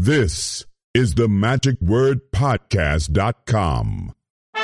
This is the magicwordpodcast.com.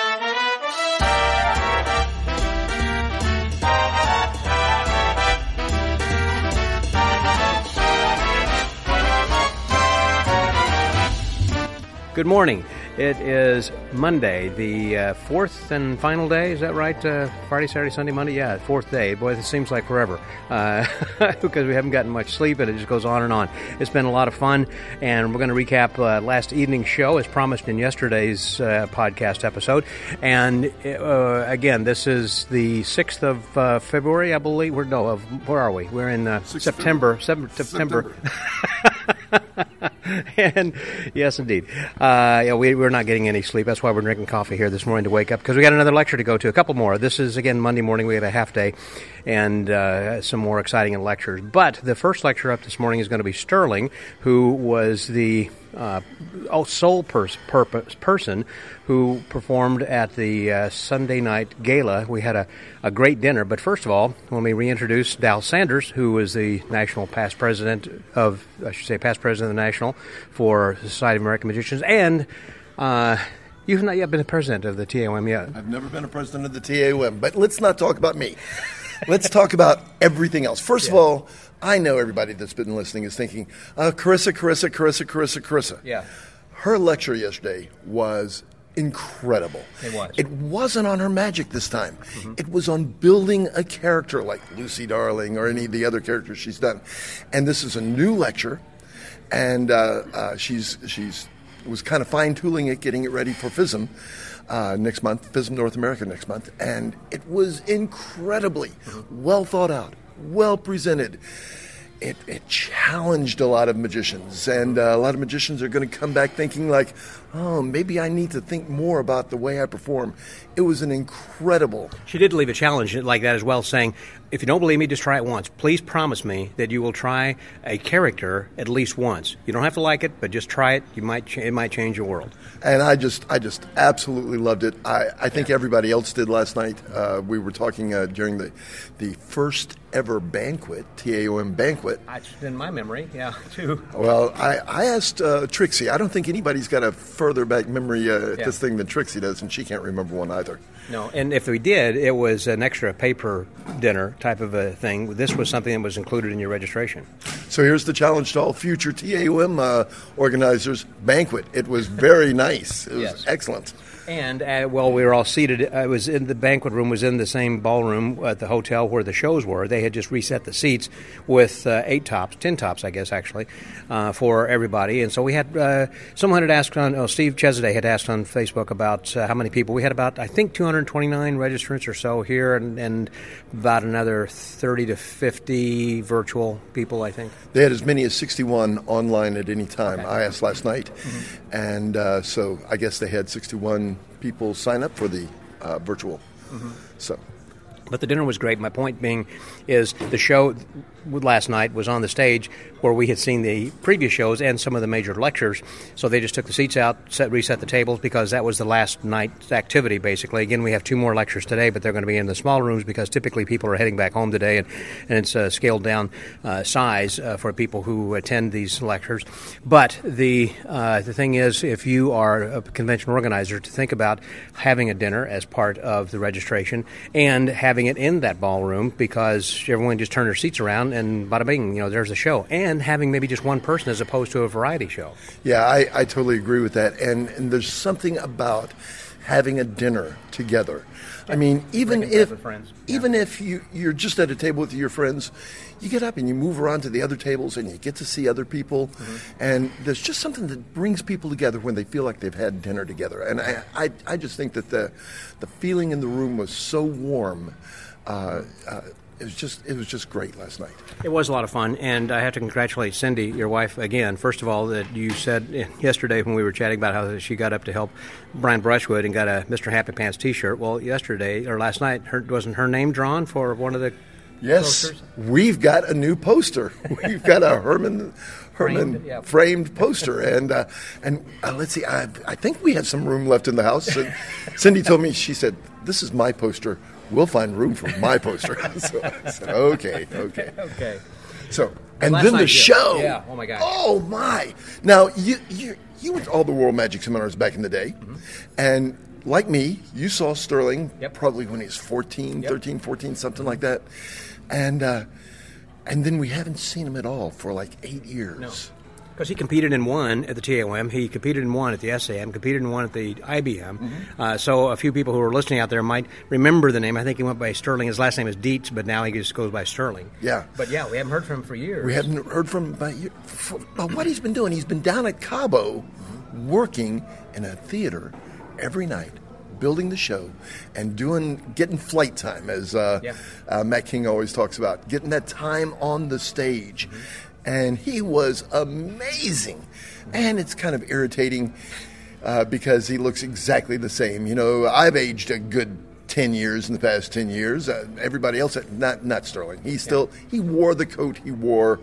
Good morning. It is Monday, the fourth and final day. Is that right? Friday, Saturday, Sunday, Monday? Yeah, fourth day. Boy, this seems like forever because we haven't gotten much sleep and it just goes on and on. It's been a lot of fun, and we're going to recap last evening's show as promised in yesterday's podcast episode. And again, this is the 6th of February, I believe. Where are we? We're in September. September. And yes, indeed. We're not getting any sleep. That's why we're drinking coffee here this morning to wake up, because we got another lecture to go to, a couple more. This is, again, Monday morning. We have a half day and some more exciting lectures. But the first lecture up this morning is going to be Sterling, who was the sole person who performed at the Sunday night gala. We had a great dinner. But first of all, let me reintroduce Dal Sanders, who is the past president of the National for the Society of American Magicians. And you've not yet been a president of the TAOM yet. I've never been a president of the TAOM, but let's not talk about me. Let's talk about everything else. First of all, I know everybody that's been listening is thinking, Carissa. Yeah. Her lecture yesterday was incredible. It was. It wasn't on her magic this time. Mm-hmm. It was on building a character like Lucy Darling or any of the other characters she's done. And this is a new lecture, and she's was kind of fine-tuning it, getting it ready for FISM next month, FISM North America next month, and it was incredibly well thought out, well presented. It challenged a lot of magicians, and a lot of magicians are going to come back thinking like, oh, maybe I need to think more about the way I perform. It was an incredible... She did leave a challenge like that as well, saying, if you don't believe me, just try it once. Please promise me that you will try a character at least once. You don't have to like it, but just try it. It might change your world. And I just absolutely loved it. I think everybody else did last night. We were talking during the first ever banquet, TAOM banquet. It's in my memory, yeah, too. Well, I asked Trixie. I don't think anybody's got a further back memory at this thing than Trixie does, and she can't remember one either. No, and if we did, it was an extra paper dinner type of a thing. This was something that was included in your registration. So here's the challenge to all future TAOM organizers: banquet. It was very nice. It was excellent. And we were all seated. I was in the banquet room, was in the same ballroom at the hotel where the shows were. They had just reset the seats with 10 tops, I guess, actually, for everybody. And so we had, someone had asked Steve Chesaday had asked on Facebook about how many people. We had about, I think, 229 registrants or so here, and about another 30 to 50 virtual people, I think. They had as many as 61 online at any time. Okay. I asked last night. Mm-hmm. And so I guess they had 61 people sign up for the virtual. Mm-hmm. So, but the dinner was great. My point being is the show last night was on the stage where we had seen the previous shows and some of the major lectures. So they just took the seats out, reset the tables, because that was the last night's activity, basically. Again, we have 2 more lectures today, but they're going to be in the small rooms because typically people are heading back home today, and it's a scaled down size for people who attend these lectures. But the thing is, if you are a convention organizer, to think about having a dinner as part of the registration and having it in that ballroom, because everyone just turned their seats around and bada bing, there's a show. And having maybe just one person as opposed to a variety show. Yeah, I totally agree with that. And there's something about having a dinner together. I mean, even if you're just at a table with your friends, you get up and you move around to the other tables and you get to see other people. Mm-hmm. And there's just something that brings people together when they feel like they've had dinner together. And I just think that the feeling in the room was so warm. It was just great last night. It was a lot of fun, and I have to congratulate Cindy, your wife, again. First of all, that you said yesterday when we were chatting about how she got up to help Brian Brushwood and got a Mr. Happy Pants T-shirt. Well, last night, wasn't her name drawn for one of the posters? We've got a new poster. We've got a Herman framed poster, and let's see. I think we have some room left in the house. And Cindy told me, she said, "This is my poster. We'll find room for my poster." So I said, okay. Okay. So And Last then the night, show. Yeah. Oh my gosh. Oh my! Now you went to all the World Magic seminars back in the day, and like me, you saw Sterling probably when he was 14, 13, 14, something like that, and then we haven't seen him at all for like 8 years. No. Because he competed in one at the TOM, he competed in one at the SAM, competed in one at the IBM. So a few people who are listening out there might remember the name. I think he went by Sterling. His last name is Dietz, but now he just goes by Sterling. Yeah. But yeah, we haven't heard from him for years. We hadn't heard from him about what he's been doing. He's been down at Cabo working in a theater every night, building the show and getting flight time, as Matt King always talks about, getting that time on the stage. And he was amazing. And it's kind of irritating because he looks exactly the same. You know, I've aged a good 10 years in the past 10 years. Everybody else, not Sterling. He wore the coat he wore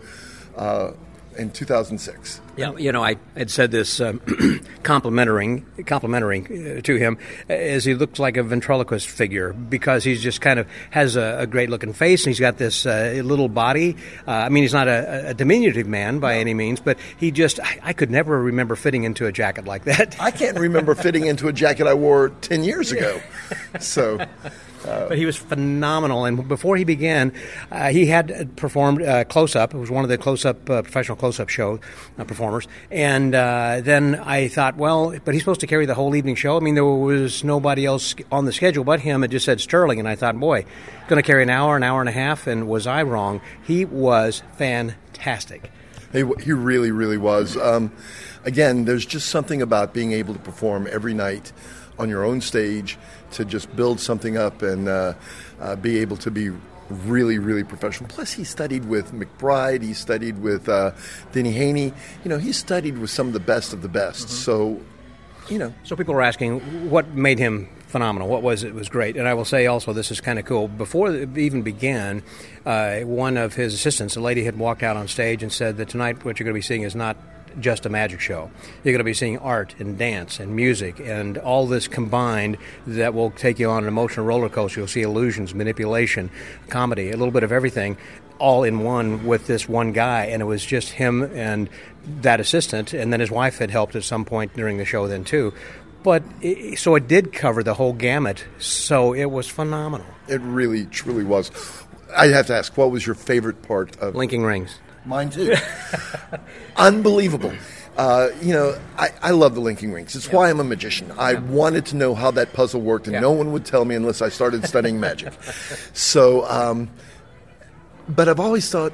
in 2006. Yeah, you know, I had said this complimenting to him, as he looks like a ventriloquist figure, because he's just kind of has a great looking face, and he's got this little body. I mean, he's not a diminutive man by any means, but he just, I could never remember fitting into a jacket like that. I can't remember fitting into a jacket I wore 10 years ago. So... But he was phenomenal, and before he began, he had performed Close-Up. It was one of the professional Close-Up show performers. And then I thought, well, but he's supposed to carry the whole evening show. I mean, there was nobody else on the schedule but him. It just said Sterling, and I thought, boy, going to carry an hour and a half, and was I wrong? He was fantastic. He really, really was. Again, there's just something about being able to perform every night on your own stage, to just build something up and be able to be really, really professional. Plus, he studied with McBride. He studied with Denny Haney. You know, he studied with some of the best of the best. So, you know. So people were asking what made him phenomenal. What was it? Was great. And I will say also, this is kind of cool. Before it even began, one of his assistants, a lady, had walked out on stage and said that tonight what you're going to be seeing is not just a magic show. You're going to be seeing art and dance and music and all this combined that will take you on an emotional roller coaster. You'll see illusions, manipulation, comedy, a little bit of everything, all in one with this one guy. And it was just him and that assistant, and then his wife had helped at some point during the show then too. But so it did cover the whole gamut, so it was phenomenal. It really, truly was. I have to ask, what was your favorite part of... Linking Rings. Mine too. Unbelievable. You know, I love the linking rings. It's why I'm a magician. I wanted to know how that puzzle worked, and no one would tell me unless I started studying magic. So, but I've always thought,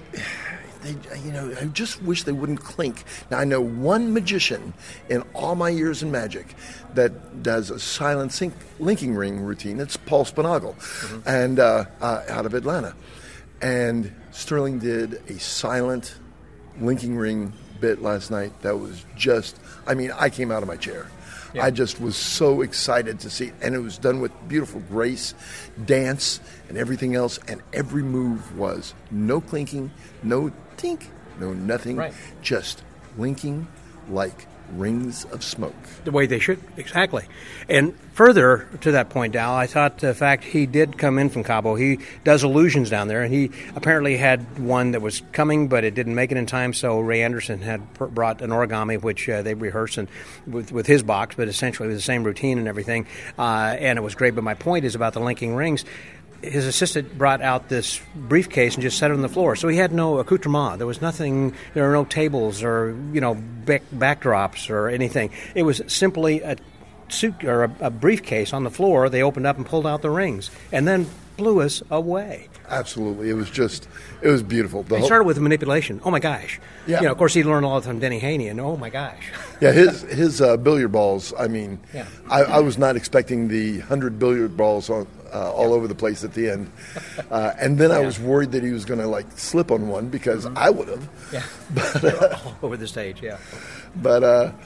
I just wish they wouldn't clink. Now, I know one magician in all my years in magic that does a silent linking ring routine. It's Paul Spinagle, and out of Atlanta. And Sterling did a silent linking ring bit last night that was just, I mean, I came out of my chair. Yeah. I just was so excited to see it. And it was done with beautiful grace, dance, and everything else. And every move was no clinking, no tink, no nothing. Right. Just linking like rings of smoke. The way they should, exactly. And further to that point, Dal, I thought the fact he did come in from Cabo, he does illusions down there, and he apparently had one that was coming, but it didn't make it in time, so Ray Anderson had brought an origami, which they rehearsed with his box, but essentially with the same routine and everything, and it was great. But my point is about the linking rings. His assistant brought out this briefcase and just set it on the floor. So he had no accoutrement. There was nothing, there were no tables or, backdrops or anything. It was simply a suit or a briefcase on the floor. They opened up and pulled out the rings and then blew us away. Absolutely. It was beautiful. He started with manipulation. Oh, my gosh. Yeah. Of course, he learned a lot from Denny Haney, and oh, my gosh. Yeah, his billiard balls, I mean, I was not expecting the 100 billiard balls all over the place at the end. And then I was worried that he was going to, slip on one because I would have. Yeah. But, all over the stage, yeah. But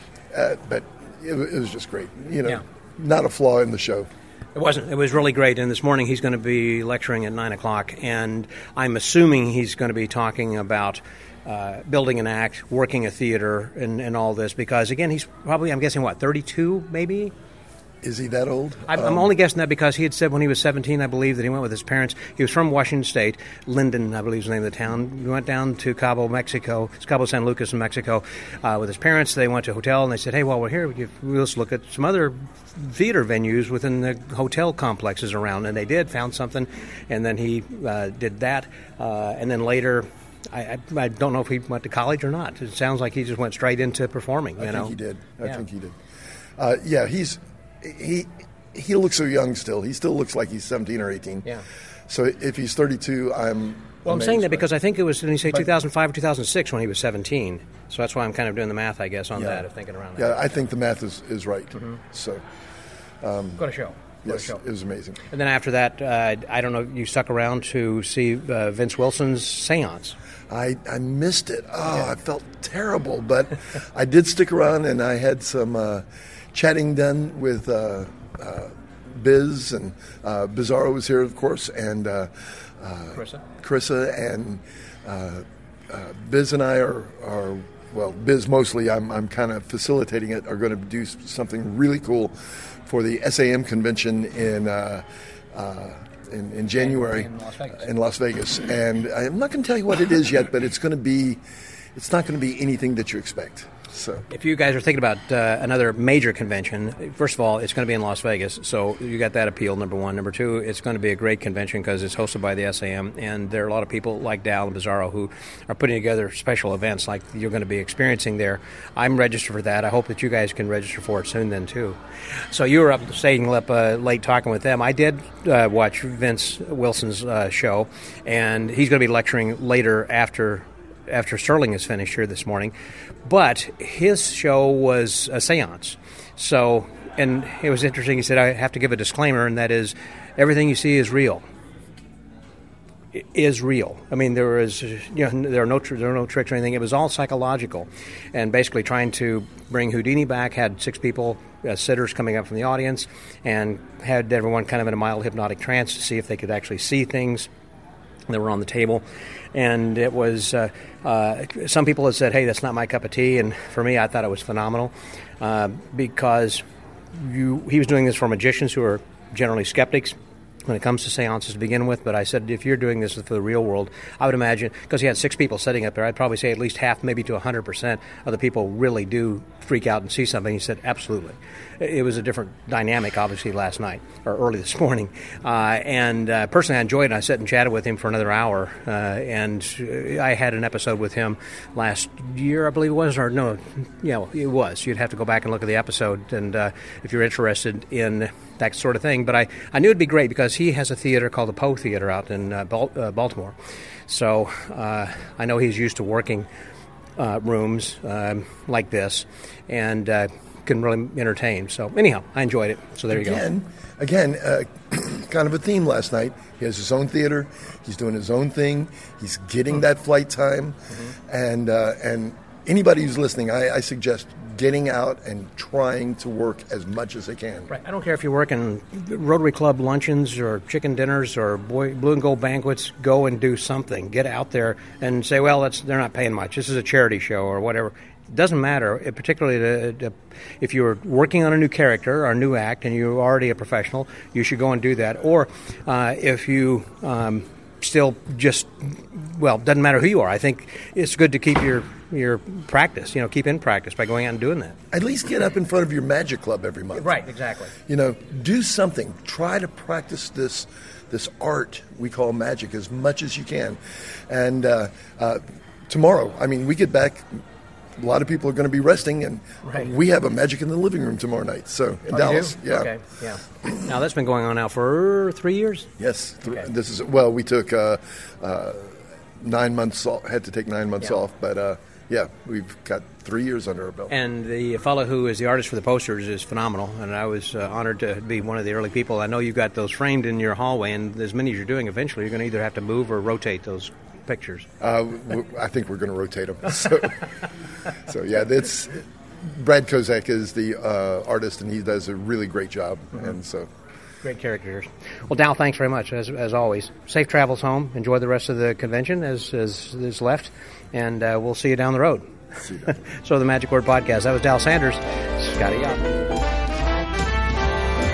it was just great. Not a flaw in the show. It wasn't. It was really great. And this morning he's going to be lecturing at 9 o'clock. And I'm assuming he's going to be talking about building an act, working a theater, and all this. Because, again, he's probably, I'm guessing, 32 maybe? Is he that old? I'm only guessing that because he had said when he was 17, I believe, that he went with his parents. He was from Washington State. Linden, I believe is the name of the town. He went down to Cabo, Mexico. It's Cabo San Lucas in Mexico with his parents. They went to a hotel, and they said, hey, while we're here, let's look at some other theater venues within the hotel complexes around. And they did, found something, and then he did that. And then later... I don't know if he went to college or not. It sounds like he just went straight into performing. I think he did. I think he did. He looks so young still. He still looks like he's 17 or 18. Yeah. So if he's 32, I'm saying that because I think it was, didn't he say 2005 or 2006 when he was 17? So that's why I'm kind of doing the math, I guess, on that, of thinking around that. Yeah, I think the math is right. Mm-hmm. So. Got a show. Yes, it was amazing. And then after that, I don't know, you stuck around to see Vince Wilson's seance. I missed it. I felt terrible, but I did stick around, and I had some chatting done with Biz, and Bizarro was here, of course, and Carissa, and Biz and I are well, Biz mostly, I'm kind of facilitating it, are going to do something really cool for the SAM convention in January in Las Vegas. And I'm not going to tell you what it is yet, but it's not going to be anything that you expect. So, if you guys are thinking about another major convention, first of all, it's going to be in Las Vegas, so you got that appeal, number one. Number two, it's going to be a great convention because it's hosted by the SAM, and there are a lot of people like Dal and Bizarro who are putting together special events like you're going to be experiencing there. I'm registered for that. I hope that you guys can register for it soon then, too. So you were up staying up late talking with them. I did watch Vince Wilson's show, and he's going to be lecturing later after Sterling is finished here this morning. But his show was a seance. So, and it was interesting. He said, I have to give a disclaimer, and that is, everything you see is real. It is real. I mean, there are no tricks or anything. It was all psychological. And basically trying to bring Houdini back, had 6 people, sitters coming up from the audience, and had everyone kind of in a mild hypnotic trance to see if they could actually see things that were on the table. And it was, some people have said, hey, that's not my cup of tea. And for me, I thought it was phenomenal because he was doing this for magicians who are generally skeptics when it comes to seances to begin with. But I said, if you're doing this for the real world, I would imagine, because he had 6 people sitting up there, I'd probably say at least half, maybe to 100% of the people really do freak out and see something. He said, absolutely. It was a different dynamic, obviously, last night, or early this morning. And personally, I enjoyed it. I sat and chatted with him for another hour. And I had an episode with him last year, I believe it was, or no, yeah, it was. You'd have to go back and look at the epised, and if you're interested in that sort of thing. But I knew it'd be great because he has a theater called the Poe Theater out in Baltimore. So I know he's used to working rooms like this and can really entertain. So anyhow, I enjoyed it. So there you go. Again, kind of a theme last night. He has his own theater. He's doing his own thing. He's getting that flight time. Mm-hmm. And anybody who's listening, I suggest getting out and trying to work as much as they can. Right. I don't care if you're working Rotary Club luncheons or chicken dinners or Blue and Gold banquets. Go and do something. Get out there and say, well, they're not paying much. This is a charity show or whatever. It doesn't matter, particularly if you're working on a new character or a new act and you're already a professional, you should go and do that. Or if you still just, well, doesn't matter who you are. I think it's good to keep your practice, keep in practice by going out and doing that. At least get up in front of your magic club every month. Right, exactly. Do something. Try to practice this art we call magic as much as you can. And tomorrow, we get back. A lot of people are going to be resting, and we have a Magic in the Living Room tomorrow night. So in Dallas, yeah. Okay, yeah. Now that's been going on now for 3 years. Yes, okay. We took 9 months off. Had to take 9 months off, but we've got 3 years under our belt. And the fellow who is the artist for the posters is phenomenal, and I was honored to be one of the early people. I know you've got those framed in your hallway, and as many as you're doing, eventually you're going to either have to move or rotate those pictures. I think we're going to rotate them. So yeah, that's Brad Kozak is the artist, and he does a really great job. Mm-hmm. And so, great characters. Well, Dal, thanks very much as always. Safe travels home. Enjoy the rest of the convention as is left, and we'll see you down the road. See you. So the Magic Word Podcast. That was Dal Sanders, Scotty Yopp.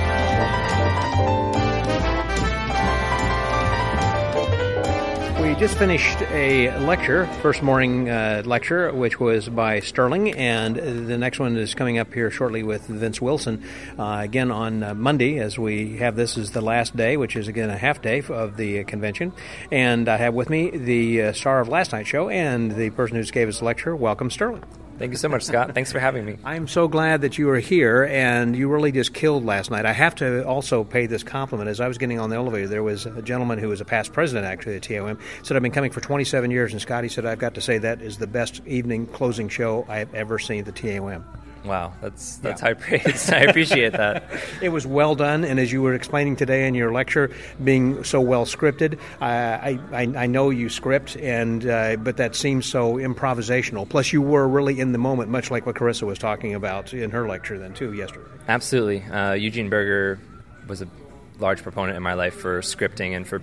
We just finished a lecture, first morning lecture, which was by Sterling, and the next one is coming up here shortly with Vince Wilson. Again, on Monday, as we have this is the last day, which is, again, a half day of the convention. And I have with me the star of last night's show and the person who gave us the lecture. Welcome, Sterling. Thank you so much, Scott. Thanks for having me. I'm so glad that you are here, and you really just killed last night. I have to also pay this compliment. As I was getting on the elevator, there was a gentleman who was a past president, actually, of the TOM, said, I've been coming for 27 years, and Scott, he said, I've got to say that is the best evening closing show I have ever seen at the TOM. Wow, that's high praise. I appreciate that. It was well done, and as you were explaining today in your lecture, being so well scripted, I know you script, and but that seems so improvisational. Plus, you were really in the moment, much like what Carissa was talking about in her lecture then, too, yesterday. Absolutely. Eugene Berger was a large proponent in my life for scripting and for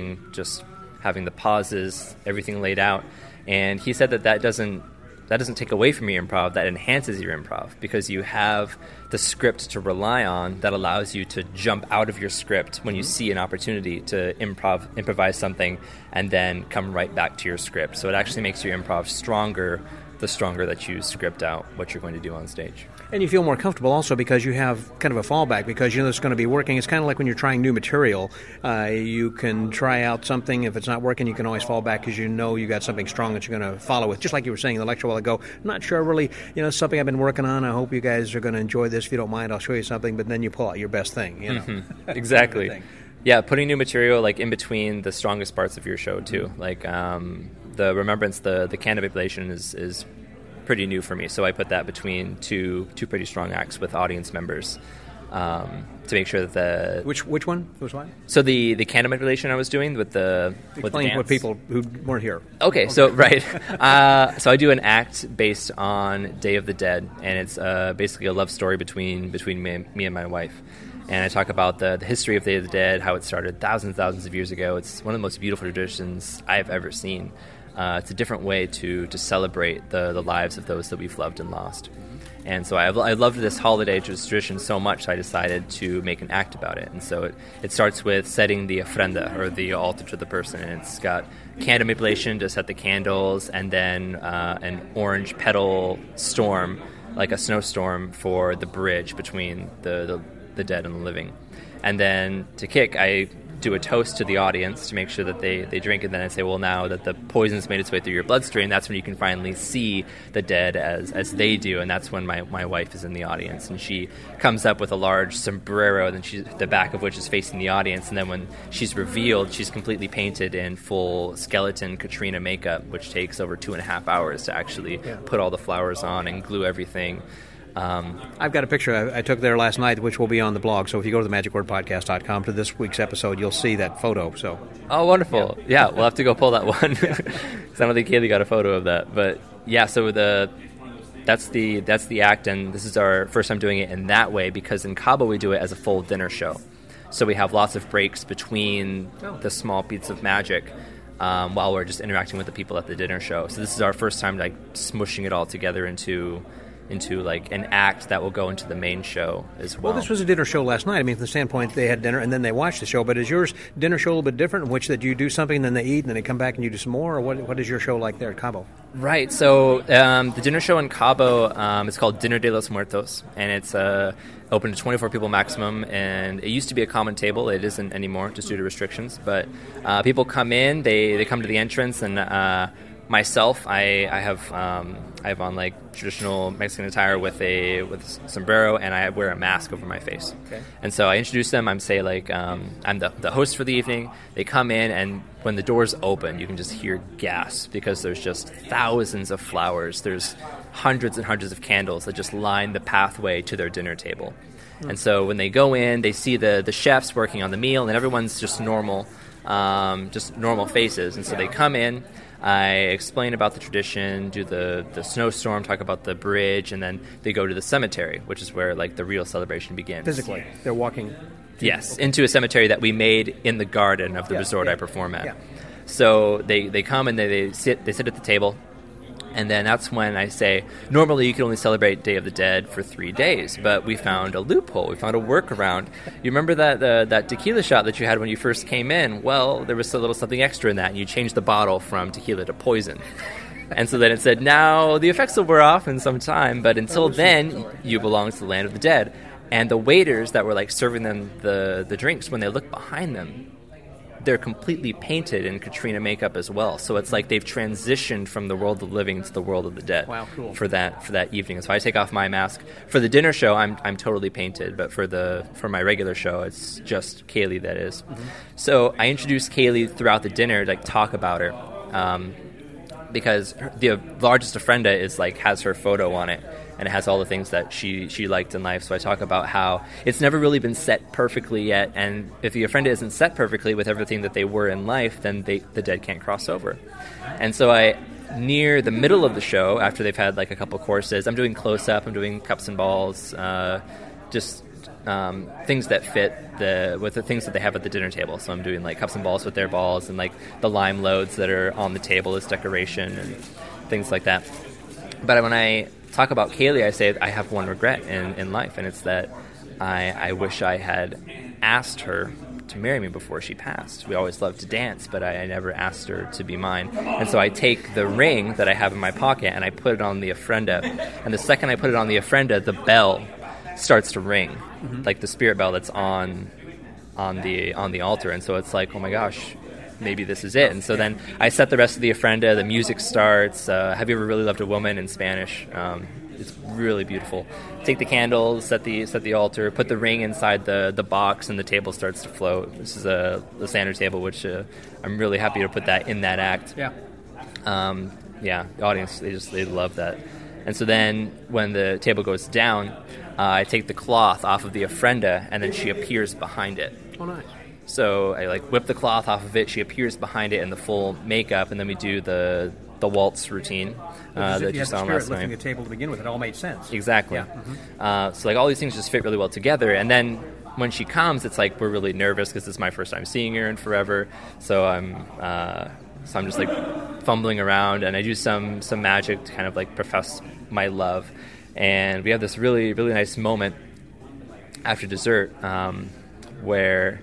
having the pauses, everything laid out. And he said that doesn't take away from your improv, that enhances your improv, because you have the script to rely on that allows you to jump out of your script when you see an opportunity to improvise something and then come right back to your script. So it actually makes your improv stronger the stronger that you script out what you're going to do on stage. And you feel more comfortable also because you have kind of a fallback, because you know it's going to be working. It's kind of like when you're trying new material. You can try out something. If it's not working, you can always fall back because you know you got something strong that you're going to follow with. Just like you were saying in the lecture a while ago, I'm not sure really, something I've been working on. I hope you guys are going to enjoy this. If you don't mind, I'll show you something. But then you pull out your best thing, Mm-hmm. Exactly. Yeah, putting new material like in between the strongest parts of your show too. Like the remembrance, the can manipulation is pretty new for me, so I put that between two pretty strong acts with audience members to make sure that which one was what? So the can manipulation I was doing with the explain what people who weren't here. Okay. So right, so I do an act based on Day of the Dead, and it's basically a love story between me and my wife. And I talk about the history of Day of the Dead, how it started thousands of years ago. It's one of the most beautiful traditions I've ever seen. It's a different way to celebrate the lives of those that we've loved and lost. And so I loved this holiday tradition so much, I decided to make an act about it. And so it starts with setting the ofrenda, or the altar to the person. And it's got candle manipulation to set the candles, and then an orange petal storm, like a snowstorm, for the bridge between the dead and the living. And then to kick, I do a toast to the audience to make sure that they drink, and then I say, well, now that the poison's made its way through your bloodstream, that's when you can finally see the dead as they do, and that's when my wife is in the audience, and she comes up with a large sombrero, and the back of which is facing the audience, and then when she's revealed, she's completely painted in full skeleton Katrina makeup, which takes over 2.5 hours to actually put all the flowers on and glue everything. I've got a picture I took there last night, which will be on the blog. So if you go to themagicwordpodcast.com to this week's episode, you'll see that photo. So, oh, wonderful! Yeah, we'll have to go pull that one because I don't think Kaylee got a photo of that. But yeah, so that's the act, and this is our first time doing it in that way, because in Cabo we do it as a full dinner show. So we have lots of breaks between the small beats of magic while we're just interacting with the people at the dinner show. So this is our first time like smushing it all together into like an act that will go into the main show as well. Well, this was a dinner show last night. I mean, from the standpoint they had dinner and then they watched the show. But is yours dinner show a little bit different, in which that you do something and then they eat and then they come back and you do some more? Or what is your show like there at Cabo? Right. So the dinner show in Cabo is called Dinner de los Muertos, and it's open to 24 people maximum. And it used to be a common table. It isn't anymore, just due to restrictions. But people come in, they come to the entrance, and myself, I have on like traditional Mexican attire with sombrero, and I wear a mask over my face. Okay. And so I introduce them. I'm say like I'm the host for the evening. They come in, and when the doors open, you can just hear gasps because there's just thousands of flowers. There's hundreds and hundreds of candles that just line the pathway to their dinner table. And so when they go in, they see the chefs working on the meal, and everyone's just normal faces. And so they come in. I explain about the tradition, do the snowstorm, talk about the bridge, and then they go to the cemetery, which is where like the real celebration begins. Physically, they're walking. Yes, into a cemetery that we made in the garden of the resort I perform at. Yeah. So they come and they sit at the table, And then that's when I say, normally you can only celebrate Day of the Dead for 3 days, but we found a loophole. We found a workaround. You remember that tequila shot that you had when you first came in? Well, there was a little something extra in that, and you changed the bottle from tequila to poison. And so then it said, now the effects will wear off in some time, but until then, you belong to the land of the dead. And the waiters that were like serving them the drinks, when they look behind them, they're completely painted in Katrina makeup as well. So it's like they've transitioned from the world of the living to the world of the dead. Wow, cool. For that evening. So I take off my mask. For the dinner show, I'm totally painted, but for my regular show, it's just Kaylee that is. Mm-hmm. So I introduced Kaylee throughout the dinner to like talk about her. Because the largest ofrenda is like has her photo on it, and it has all the things that she liked in life. So I talk about how it's never really been set perfectly yet, and if the ofrenda isn't set perfectly with everything that they were in life, then the dead can't cross over. And so near the middle of the show, after they've had like a couple courses, I'm doing close-up, I'm doing cups and balls, things that fit with the things that they have at the dinner table. So I'm doing like cups and balls with their balls, and like the lime loads that are on the table as decoration and things like that. But when I talk about Kaylee, I say I have one regret in life, and it's that I wish I had asked her to marry me before she passed. We always loved to dance, but I never asked her to be mine. And so I take the ring that I have in my pocket and I put it on the ofrenda. And the second I put it on the ofrenda, the bell starts to ring, mm-hmm. like the spirit bell that's on the altar. And so it's like, oh my gosh, maybe this is it. And so then I set the rest of the ofrenda, the music starts. Have you ever really loved a woman in Spanish? It's really beautiful. Take the candles, set the altar, put the ring inside the box, and the table starts to float. This is the Sandra table, which I'm really happy to put that in that act. Yeah. The audience, they love that. And so then when the table goes down, I take the cloth off of the ofrenda, and then she appears behind it. Oh, nice. So I like whip the cloth off of it. She appears behind it in the full makeup, and then we do the waltz routine that you saw last night. Lifting the table to begin with, it all made sense. Exactly. Yeah. Mm-hmm. So like all these things just fit really well together. And then when she comes, it's like we're really nervous because it's my first time seeing her in forever. So I'm just like fumbling around, and I do some magic to kind of like profess my love. And we have this really, really nice moment after dessert where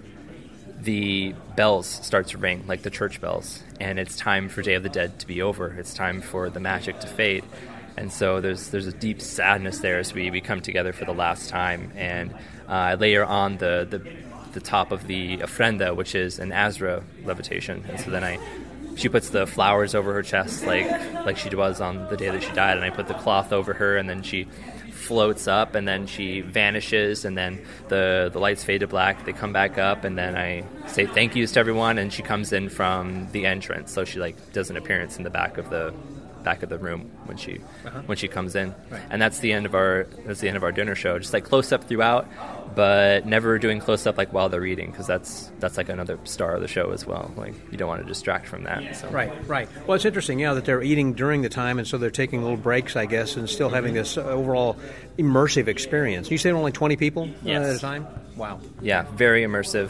the bells start to ring, like the church bells, and it's time for Day of the Dead to be over. It's time for the magic to fade. And so there's a deep sadness there as we come together for the last time. And I layer on the top of the ofrenda, which is an Azra levitation. And so then she puts the flowers over her chest like she was on the day that she died, and I put the cloth over her, and then she floats up, and then she vanishes, and then the lights fade to black. They come back up, and then I say thank yous to everyone, and she comes in from the entrance. So she like does an appearance in the back of the room when she comes in. Right. And that's the end of our dinner show. Just like close up throughout, but never doing close up like while they're eating, because that's like another star of the show as well. Like you don't want to distract from that. So. Right. Well, it's interesting, that they're eating during the time, and so they're taking little breaks, I guess, and still having this overall immersive experience. You say only 20 people yes. at a time? Wow. Yeah, very immersive.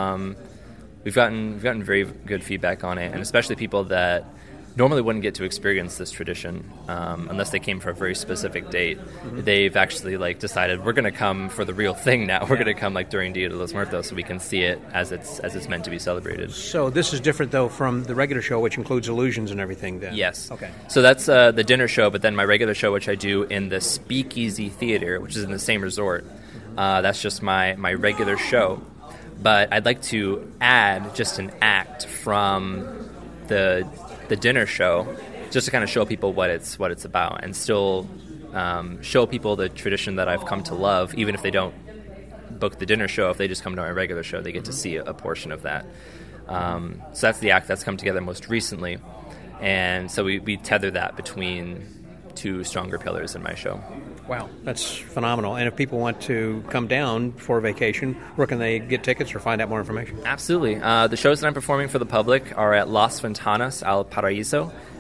We've gotten very good feedback on it, and especially people that normally wouldn't get to experience this tradition unless they came for a very specific date. Mm-hmm. They've actually like decided we're going to come for the real thing now. We're going to come like during Dia de los Muertos, so we can see it as it's meant to be celebrated. So this is different though from the regular show, which includes illusions and everything. Then yes. Okay. So that's the dinner show, but then my regular show, which I do in the Speakeasy Theater, which is in the same resort, that's just my regular show. But I'd like to add just an act from the dinner show, just to kind of show people what it's about, and still show people the tradition that I've come to love, even if they don't book the dinner show. If they just come to my regular show, they get to see a portion of that. So that's the act that's come together most recently, and so we tether that between two stronger pillars in my show. Wow, that's phenomenal. And if people want to come down for a vacation, where can they get tickets or find out more information? Absolutely. The shows that I'm performing for the public are at Las Ventanas al Paraíso,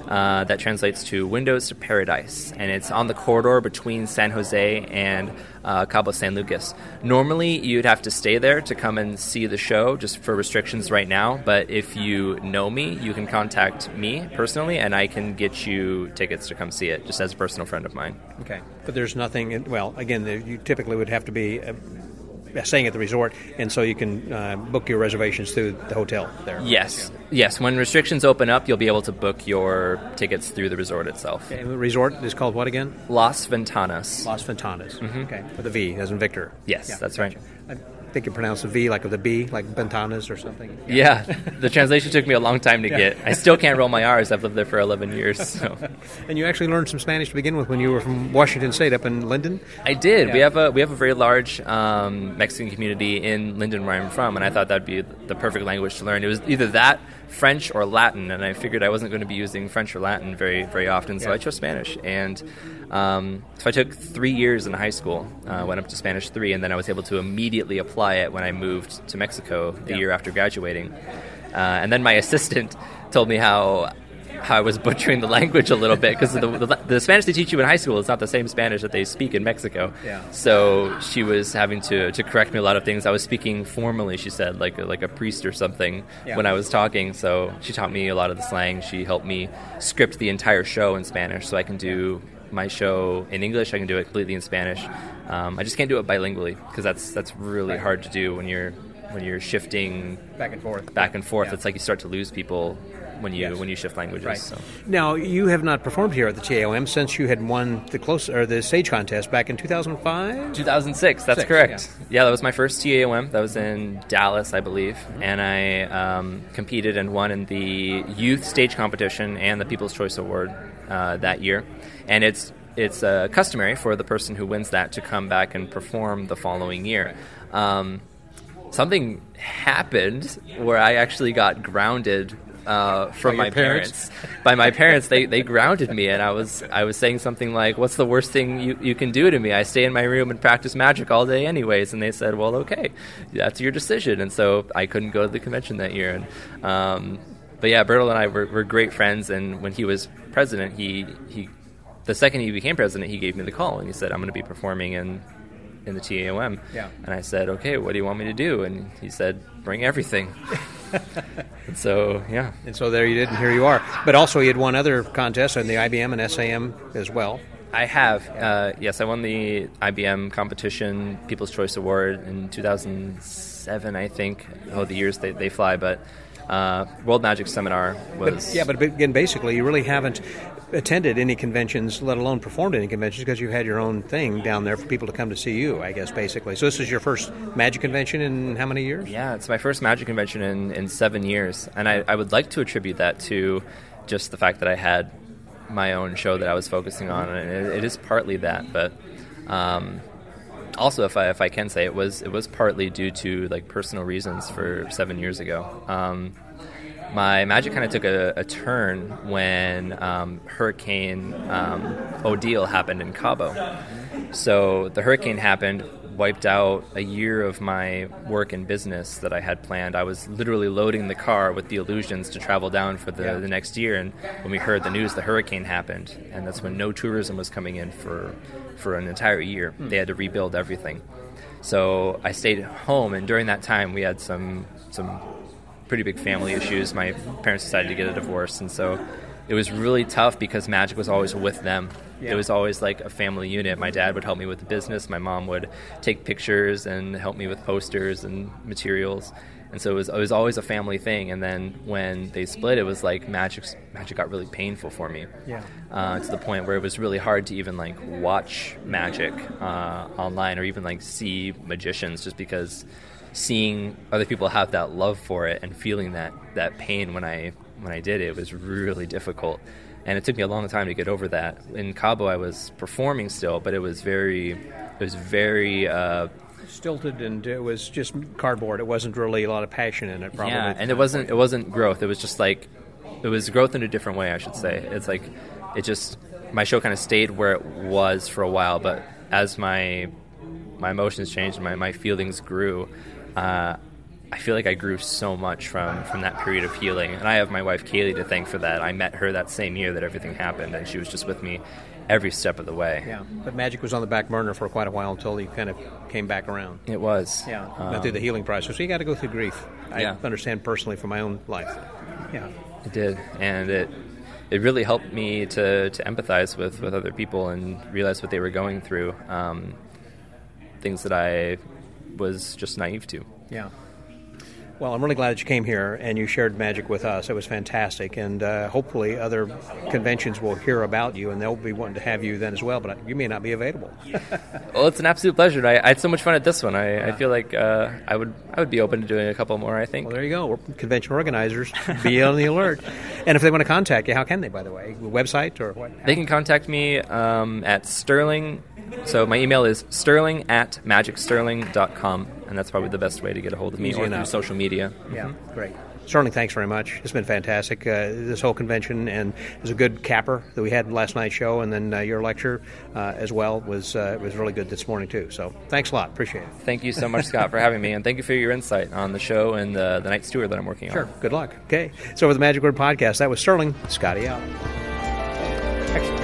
that translates to Windows to Paradise, and it's on the corridor between San Jose and Cabo San Lucas. Normally, you'd have to stay there to come and see the show, just for restrictions right now, but if you know me, you can contact me personally, and I can get you tickets to come see it, just as a personal friend of mine. Okay. But there's nothing, well, again, you typically would have to be staying at the resort, and so you can book your reservations through the hotel there. Yes. Yes. When restrictions open up, you'll be able to book your tickets through the resort itself. Okay. The resort is called what again? Las Ventanas. Las Ventanas. Okay. With a V, as in Victor. Yes, that's right. I think you pronounce the V like with a B, like Ventanas or something. Yeah. The translation took me a long time to get. I still can't roll my R's. I've lived there for 11 years. So. And you actually learned some Spanish to begin with when you were from Washington State up in Linden? I did. Yeah. We have a very large Mexican community in Linden, where I'm from, and I thought that'd be the perfect language to learn. It was either that, French, or Latin, and I figured I wasn't going to be using French or Latin very, very often, so I chose Spanish. And so I took 3 years in high school, went up to Spanish 3, and then I was able to immediately apply it when I moved to Mexico the year after graduating. And then my assistant told me how I was butchering the language a little bit, because the Spanish they teach you in high school is not the same Spanish that they speak in Mexico. Yeah. So she was having to correct me a lot of things. I was speaking formally, she said, like a priest or something when I was talking. So she taught me a lot of the slang. She helped me script the entire show in Spanish, so I can do my show in English. I can do it completely in Spanish. I just can't do it bilingually, because that's really hard to do when you're shifting back and forth. Yeah. It's like you start to lose people when you shift languages. Right. So. Now, you have not performed here at the TAOM since you had won the stage contest back in 2005? 2006, that's correct. Yeah, that was my first TAOM. That was in Dallas, I believe. Mm-hmm. And I competed and won in the youth stage competition and the People's Choice Award that year. And it's customary for the person who wins that to come back and perform the following year. Something happened where I actually got grounded from my parents. By my parents, they grounded me, and I was saying something like, "What's the worst thing you can do to me? I stay in my room and practice magic all day anyways." And they said, "Well, okay, that's your decision." And so I couldn't go to the convention that year. And but yeah, Bertil and I were great friends, and when he was president, he the second he became president, he gave me the call, and he said, "I'm going to be performing in the TAOM." Yeah. And I said, "Okay, what do you want me to do?" And he said, "Bring everything." And so, yeah. And so there you did, and here you are. But also you had won other contests in the IBM and SAM as well. I have. Yes, I won the IBM competition People's Choice Award in 2007, I think. Oh, the years they fly, but World Magic Seminar was... But again, basically, you really haven't attended any conventions, let alone performed any conventions, because you had your own thing down there for people to come to see you, I guess, basically. So this is your first magic convention in how many years? Yeah, it's my first magic convention in 7 years. And I would like to attribute that to just the fact that I had my own show that I was focusing on, and it is partly that, but also, if I can say, it was partly due to like personal reasons for 7 years ago. My magic kind of took a turn when Hurricane Odile happened in Cabo. So the hurricane happened, wiped out a year of my work and business that I had planned. I was literally loading the car with the illusions to travel down for the next year, and when we heard the news, the hurricane happened, and that's when no tourism was coming in for an entire year. They had to rebuild everything. So I stayed home, and during that time we had some pretty big family issues. My parents decided to get a divorce, and so it was really tough because magic was always with them. It was always like a family unit. My dad would help me with the business. My mom would take pictures and help me with posters and materials. And so it was always a family thing. And then when they split, it was like magic got really painful for me. To the point where it was really hard to even like watch magic online or even like see magicians, just because seeing other people have that love for it and feeling that pain when I did it was really difficult. And it took me a long time to get over that. In Cabo, I was performing still, but it was very stilted, and it was just cardboard. It wasn't really a lot of passion in it, probably. Yeah, and it wasn't growth. It was just like, it was growth in a different way, I should say. It's like, my show kind of stayed where it was for a while, but as my emotions changed, my feelings grew, I feel like I grew so much from that period of healing. And I have my wife Kaylee to thank for that. I met her that same year that everything happened, and she was just with me every step of the way. Yeah, but magic was on the back burner for quite a while until you kind of came back around. It was. Yeah, went through the healing process. So you got to go through grief. I understand personally from my own life. Yeah, it did, and it really helped me to empathize with other people and realize what they were going through, things that I was just naive to. Yeah. Well, I'm really glad that you came here and you shared magic with us. It was fantastic, and hopefully other conventions will hear about you, and they'll be wanting to have you then as well, but you may not be available. Well, it's an absolute pleasure. I had so much fun at this one. I feel like I would be open to doing a couple more, I think. Well, there you go. We're convention organizers. Be on the alert. And if they want to contact you, how can they, by the way? Website or what? They can contact me at Sterling. So my email is sterling@magicsterling.com, and that's probably the best way to get a hold of me, or through social media. Yeah, great. Sterling, thanks very much. It's been fantastic. This whole convention, and it was a good capper that we had last night's show, and then your lecture as well was really good this morning too. So thanks a lot. Appreciate it. Thank you so much, Scott, for having me, and thank you for your insight on the show and the night's tour that I'm working on. Sure. Good luck. Okay. So with the Magic Word Podcast, that was Sterling. Scotty out. Excellent.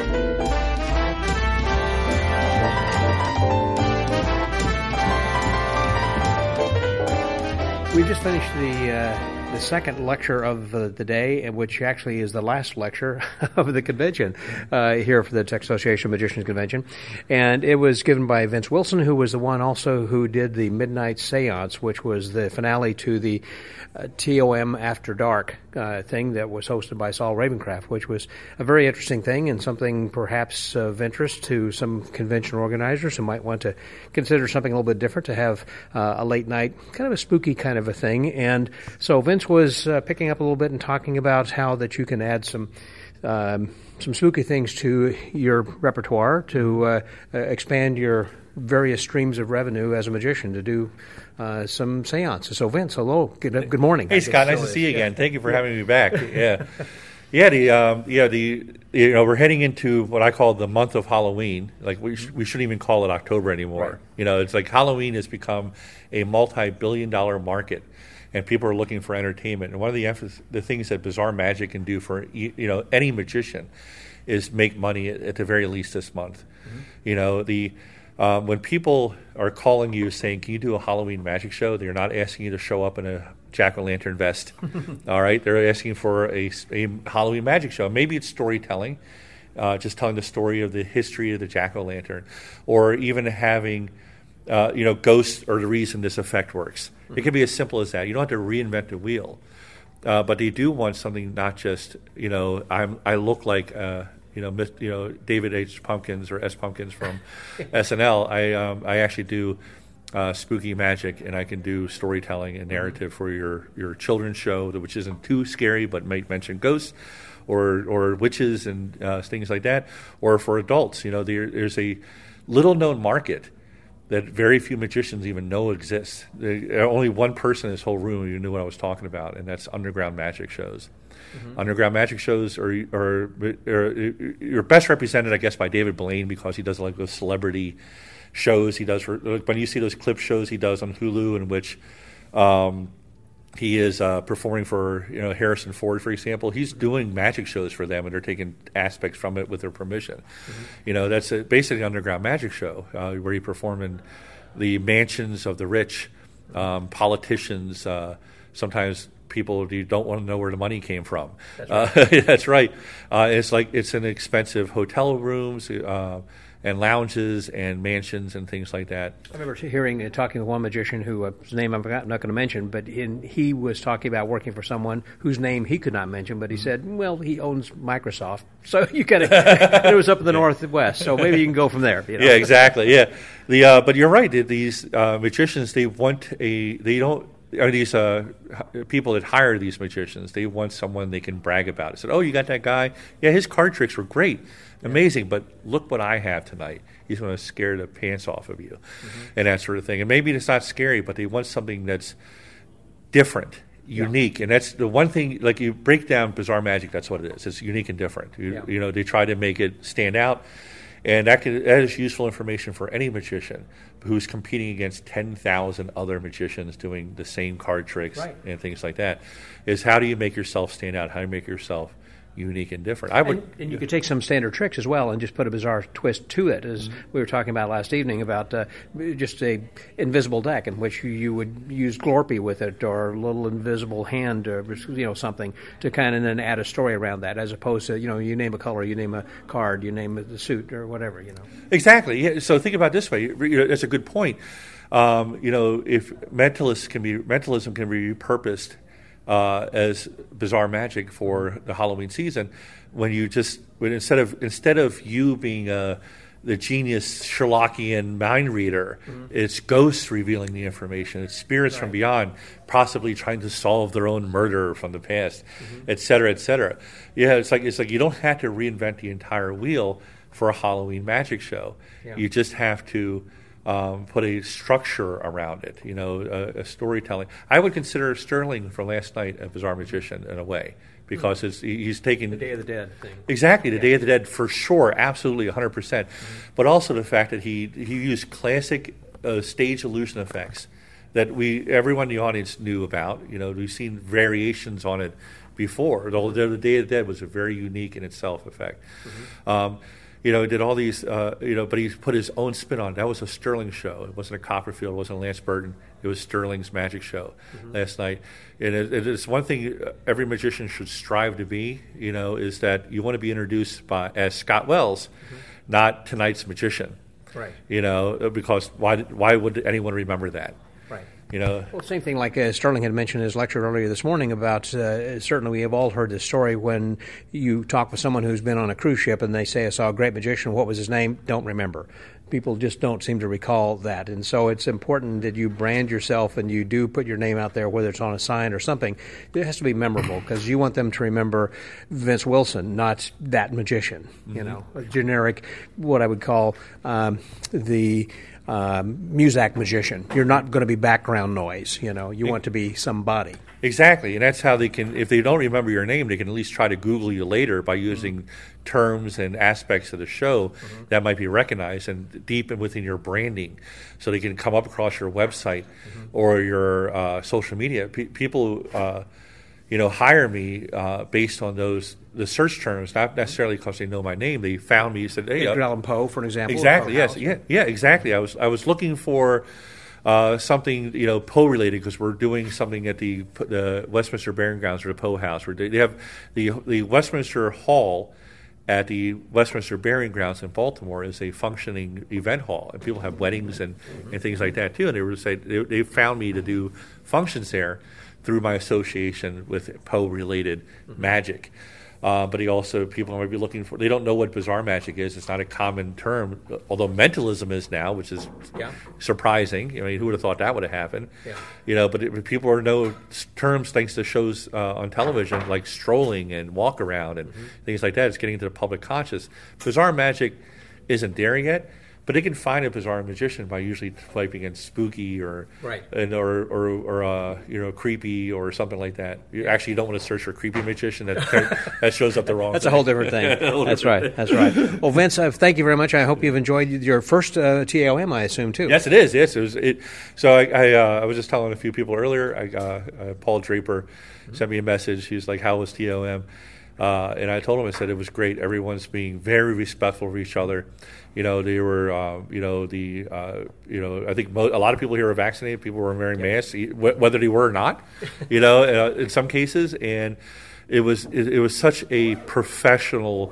We just finished the second lecture of the day, which actually is the last lecture of the convention here for the Texas Association of Magicians Convention. And it was given by Vince Wilson, who was the one also who did the Midnight Seance, which was the finale to the TOM After Dark thing that was hosted by Saul Ravencraft, which was a very interesting thing and something perhaps of interest to some convention organizers who might want to consider something a little bit different, to have a late night, kind of a spooky kind of a thing. And so Vince was picking up a little bit and talking about how that you can add some spooky things to your repertoire to expand your various streams of revenue as a magician, to do some seances. So Vince, hello, good morning. Hey Scott, nice to see you again. Thank you for having me back. We're heading into what I call the month of Halloween. Like we shouldn't even call it October anymore. Right. It's like Halloween has become a multi-billion-dollar market, and people are looking for entertainment. And one of the things that Bizarre Magic can do for any magician is make money at the very least this month. Mm-hmm. When people are calling you saying, "Can you do a Halloween magic show?" They're not asking you to show up in a jack-o'-lantern vest. All right, they're asking for a Halloween magic show. Maybe it's storytelling, just telling the story of the history of the jack-o'-lantern, or even having ghosts are the reason this effect works. Mm-hmm. It can be as simple as that. You don't have to reinvent the wheel, but they do want something not just I look like. David H. Pumpkins or S. Pumpkins from SNL. I actually do spooky magic, and I can do storytelling and narrative for your children's show, which isn't too scary but might mention ghosts or witches and things like that. Or for adults, there's a little known market that very few magicians even know exists. Only one person in this whole room who knew what I was talking about, and that's underground magic shows. Mm-hmm. Underground magic shows are best represented, I guess, by David Blaine, because he does like those celebrity shows he does. When you see those clip shows he does on Hulu, in which he is performing for Harrison Ford, for example, he's doing magic shows for them, and they're taking aspects from it with their permission. Mm-hmm. That's basically an underground magic show where you perform in the mansions of the rich, politicians, sometimes people you don't want to know where the money came from. That's right. That's right. It's in expensive hotel rooms and lounges and mansions and things like that. I remember talking to one magician whose name I'm not going to mention, but he was talking about working for someone whose name he could not mention, but he said, well, he owns Microsoft, so you kind of it was up in the Northwest, so maybe you can go from there. Yeah, exactly. Yeah, but you're right. These magicians, they don't. Are these people that hire these magicians? They want someone they can brag about. They said, "Oh, you got that guy? Yeah, his card tricks were great, amazing. But look what I have tonight. He's going to scare the pants off of you," and that sort of thing. And maybe it's not scary, but they want something that's different, unique, and that's the one thing. Like you break down Bizarre Magic, that's what it is. It's unique and different. They try to make it stand out. And that is useful information for any magician who's competing against 10,000 other magicians doing the same card tricks and things like that, is how do you make yourself stand out? How do you make yourself unique and different? And you could take some standard tricks as well and just put a bizarre twist to it, as we were talking about last evening about just a invisible deck in which you would use Glorpy with it, or a little invisible hand, or something to kind of then add a story around that, as opposed to you name a color, you name a card, you name the suit or whatever. Exactly. Yeah. So think about it this way. That's a good point. If mentalism can be repurposed as bizarre magic for the Halloween season, instead of you being the genius Sherlockian mind reader, it's ghosts revealing the information. It's spirits from beyond, possibly trying to solve their own murder from the past, et cetera, et cetera. Yeah, it's like you don't have to reinvent the entire wheel for a Halloween magic show. Yeah. You just have to put a structure around it, a storytelling. I would consider Sterling from last night a bizarre magician in a way, because he's taking the Day of the Dead thing. Exactly, the Day of the Dead for sure, absolutely 100%. But also the fact that he used classic stage illusion effects that everyone in the audience knew about. We've seen variations on it before. The Day of the Dead was a very unique in itself effect. He did all these, but he put his own spin on it. That was a Sterling show. It wasn't a Copperfield. It wasn't a Lance Burton. It was Sterling's magic show last night. And it's one thing every magician should strive to be, is that you want to be introduced as Scott Wells, not tonight's magician. Right. Because why would anyone remember that? Right. Well, same thing like Sterling had mentioned in his lecture earlier this morning about, certainly we have all heard this story when you talk with someone who's been on a cruise ship and they say, I saw a great magician, what was his name? Don't remember. People just don't seem to recall that. And so it's important that you brand yourself and you do put your name out there, whether it's on a sign or something. It has to be memorable, because you want them to remember Vince Wilson, not that magician. A generic, what I would call the Muzak magician. You're not going to be background noise. You want to be somebody. Exactly, and that's how they can. If they don't remember your name, they can at least try to Google you later by using terms and aspects of the show that might be recognized and deep within your branding, so they can come up across your website or your social media. People, hire me based on the search terms, not necessarily because they know my name. They found me. Said, "Hey, Edgar Allan Poe, for an example." Exactly. Yes. Yeah. Exactly. I was looking for something Poe related, because we're doing something at the Westminster Burying Grounds, or the Poe House. Where they have the Westminster Hall at the Westminster Burying Grounds in Baltimore is a functioning event hall, and people have weddings and things like that too. And they found me to do functions there through my association with Poe related magic. But people might be looking for, they don't know what bizarre magic is. It's not a common term, although mentalism is now, which is surprising. Who would have thought that would have happened? Yeah. But people know terms thanks to shows on television like strolling and walk around and things like that. It's getting into the public conscious. Bizarre magic isn't there yet. But they can find a bizarre magician by usually typing in spooky or creepy or something like that. You actually don't want to search for creepy magician. That shows up the wrong. That's thing. A whole different thing. That's right. Well, Vince, thank you very much. I hope you've enjoyed your first TOM. I assume too. Yes, it is. Yes, it was. So I was just telling a few people earlier. Paul Draper sent me a message. He was like, "How was TOM?" And I told him, I said it was great. Everyone's being very respectful of each other. They were, I think a lot of people here are vaccinated. People were wearing masks, whether they were or not, in some cases. And it was such a professional,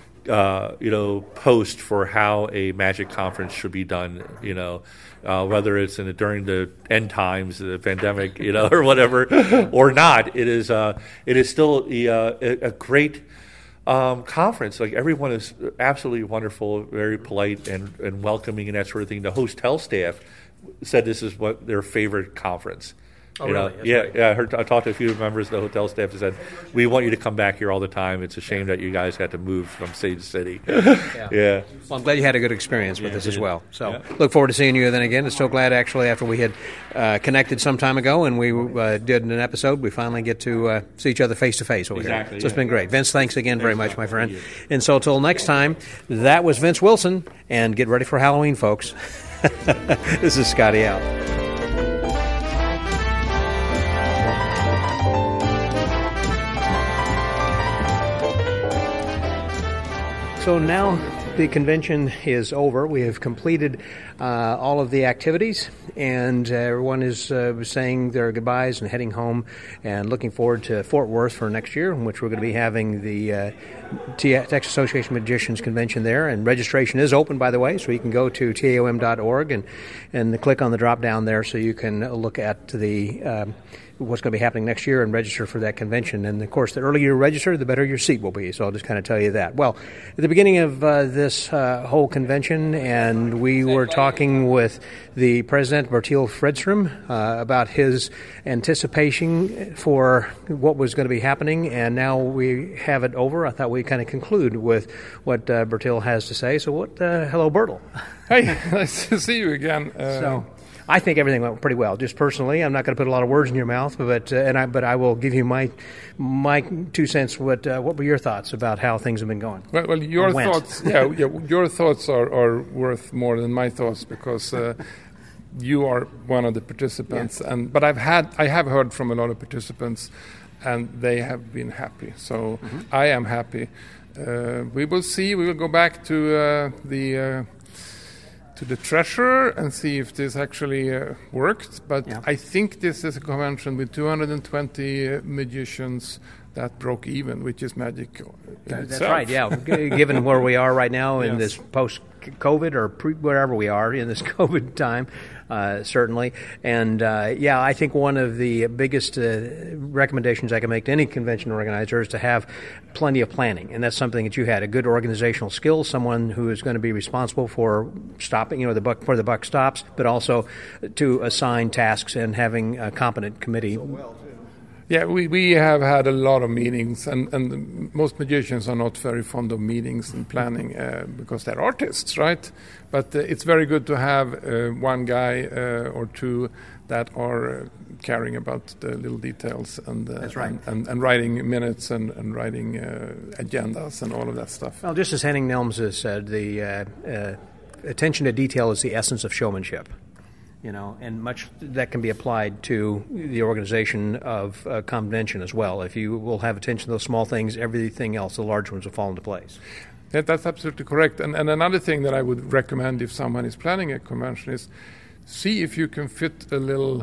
post for how a magic conference should be done, whether it's during the end times, the pandemic, or whatever, or not. It is still a great conference. Like, everyone is absolutely wonderful, very polite and welcoming and that sort of thing. The hotel staff said this is what their favorite conference. Oh, You know, really? That's yeah, yeah. I talked to a few members of the hotel staff that said, "We want you to come back here all the time. It's a shame that you guys had to move from city to city." Yeah. Well, I'm glad you had a good experience with this as well. So Yeah. look forward to seeing you then again. I'm so glad, actually, after we had connected some time ago and we did an episode, we finally get to see each other face to face over Exactly, here. So it's yeah. been great. Vince, thanks again very much, my friend. Thank you. And so until next time, that was Vince Wilson, and get ready for Halloween, folks. This is Scotty out. So now the convention is over. We have completed all of the activities, and everyone is saying their goodbyes and heading home and looking forward to Fort Worth for next year, in which we're going to be having the Texas Association of Magicians Convention there. And registration is open, by the way, so you can go to taom.org and click on the drop down there so you can look at the what's going to be happening next year and register for that convention. And, of course, the earlier you register, the better your seat will be. So I'll just kind of tell you that. Well, at the beginning of this whole convention, and we were talking with the president, Bertil Fredstrom, about his anticipation for what was going to be happening. And now we have it over. I thought we'd kind of conclude with what Bertil has to say. So hello, Bertil. Hey, nice to see you again. So I think everything went pretty well. Just personally, I'm not going to put a lot of words in your mouth, but I will give you my 2 cents. What were your thoughts about how things have been going? Well, your thoughts, your thoughts are worth more than my thoughts because you are one of the participants. Yeah. But I have heard from a lot of participants, and they have been happy. So I am happy. We will see. We will go back to the treasurer and see if this actually worked. But Yeah. I think this is a convention with 220 magicians that broke even, which is magic in That's itself. right, yeah. Given where we are right now in Yes. this post-COVID or wherever we are in this COVID time, certainly. And, I think one of the biggest recommendations I can make to any convention organizer is to have plenty of planning. And that's something that you had, a good organizational skill, someone who is going to be responsible for stopping, the buck stops, but also to assign tasks and having a competent committee. Yeah, we have had a lot of meetings, and most magicians are not very fond of meetings and planning because they're artists, right? But it's very good to have one guy or two that are caring about the little details and That's right. and writing minutes and writing agendas and all of that stuff. Well, just as Henning Nelms has said, the attention to detail is the essence of showmanship. And much that can be applied to the organization of a convention as well. If you will have attention to those small things, everything else, the large ones, will fall into place. Yeah, that's absolutely correct. And another thing that I would recommend if someone is planning a convention is see if you can fit a little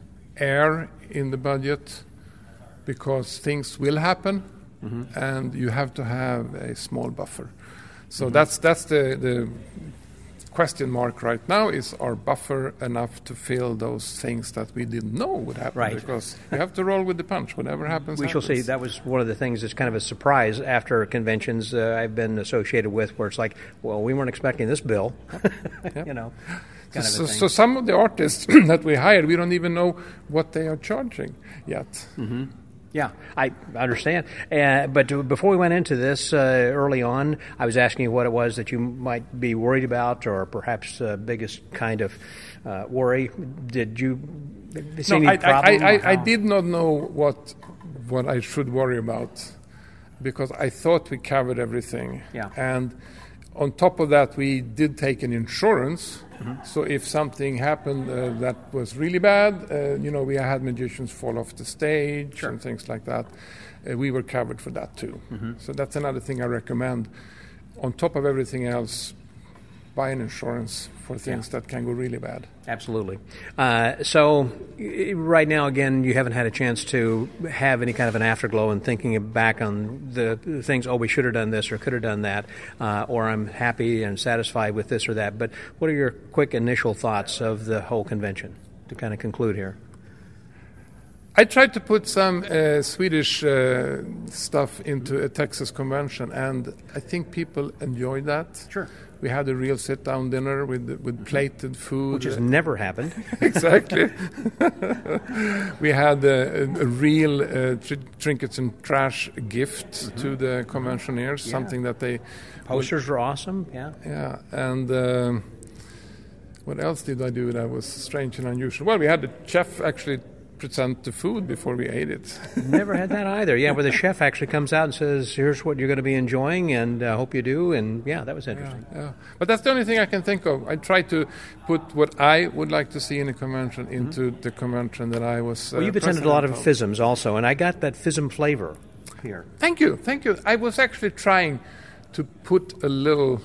air in the budget, because things will happen, and you have to have a small buffer. So that's the question mark right now, is our buffer enough to fill those things that we didn't know would happen? Right. Because you have to roll with the punch. Whatever happens, We shall happens. see. That was one of the things that's kind of a surprise after conventions I've been associated with, where it's like, well, we weren't expecting this bill. Kind of a So thing. some of the artists that we hired, we don't even know what they are charging yet. Yeah, I understand. But before we went into this early on, I was asking you what it was that you might be worried about, or perhaps the biggest kind of worry. Did you see any problem? I did not know what I should worry about, because I thought we covered everything. Yeah. And on top of that, we did take an insurance. So if something happened that was really bad, we had magicians fall off the stage and things like that. We were covered for that too. So that's another thing I recommend. On top of everything else, buy an insurance for things that can go really bad. Absolutely. So right now, again, you haven't had a chance to have any kind of an afterglow and thinking back on the things, we should have done this or could have done that, or I'm happy and satisfied with this or that. But what are your quick initial thoughts of the whole convention to kind of conclude here? I tried to put some Swedish stuff into a Texas convention, and I think people enjoyed that. Sure. We had a real sit-down dinner with plated food. Which has never happened. Exactly. We had a real trinkets and trash gift to the conventioneers, something that they... Posters were awesome, yeah. Yeah, and what else did I do that was strange and unusual? Well, we had the chef actually present the food before we ate it. Never had that either. Yeah, where the chef actually comes out and says, here's what you're going to be enjoying, and I hope you do. And yeah, that was interesting. Yeah. But that's the only thing I can think of. I try to put what I would like to see in a convention into the convention that I was Well, you've attended a lot of FISMs also, and I got that FISM flavor here. Thank you. I was actually trying to put a little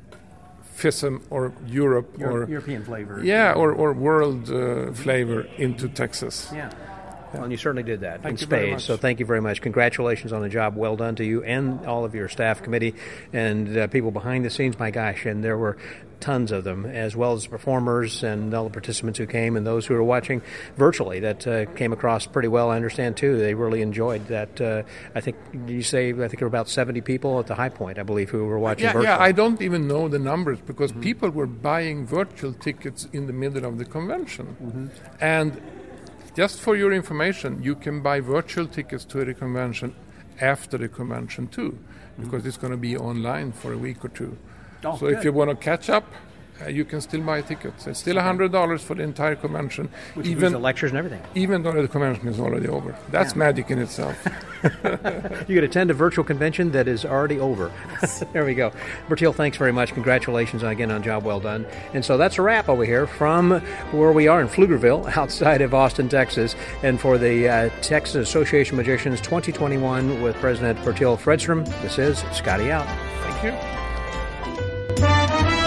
FISM or Europe or European flavor. Yeah, or world flavor into Texas. Yeah. Well, and you certainly did that in you very spades. much. So thank you very much. Congratulations on the job. Well done to you and all of your staff committee and people behind the scenes. My gosh, and there were tons of them, as well as performers and all the participants who came and those who were watching virtually. That came across pretty well, I understand, too. They really enjoyed that. I think there were about 70 people at the high point, I believe, who were watching virtually. Yeah, I don't even know the numbers because people were buying virtual tickets in the middle of the convention. And just for your information, you can buy virtual tickets to the convention after the convention, too, because it's going to be online for a week or two. Oh, so good. if you want to catch up, you can still buy tickets. It's still $100 for the entire convention, Which includes the lectures and everything. even though the convention is already over. That's magic in itself. You could attend a virtual convention that is already over. There we go. Bertil, thanks very much. Congratulations again on job well done. And so that's a wrap over here from where we are in Pflugerville, outside of Austin, Texas, and for the Texas Association of Magicians 2021 with President Bertil Fredstrom. This is Scotty out. Thank you.